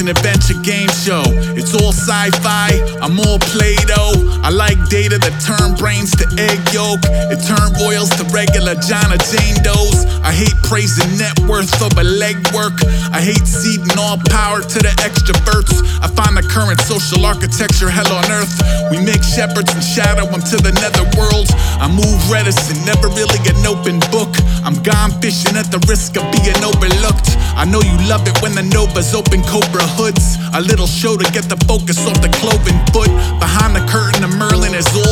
action-adventure game show. It's all sci-fi, I'm all Play-Doh. I like data that turn brains to egg yolk. It turn royals to regular John or Jane Does. I hate praising net worth over legwork. I hate ceding all power to the extroverts. I find the current social architecture hell on earth. We make shepherds and shadow them to the netherworld. I move reticent, never really an open book. I'm gone fishing at the risk of being overlooked. I know you love it when the Novas open Cobra hoods. A little show to get the focus off the cloven foot. Behind the curtain, the Merlin is all